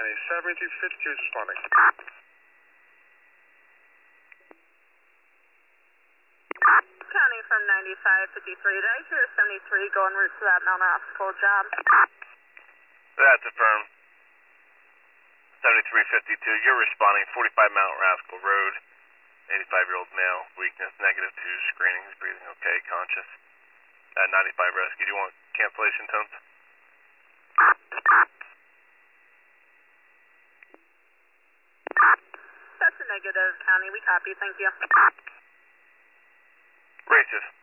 County, 7252 is responding. County from 9553. Did I hear 73 go en route to that Mount Obstacle job? That's affirmed. 7352, you're responding. 45 Mount Rascal Road. 85-year-old male, weakness, -2, screening, he's breathing okay, conscious. 95 rescue, do you want cancellation tones? That's a negative, County. We copy. Thank you. Racist.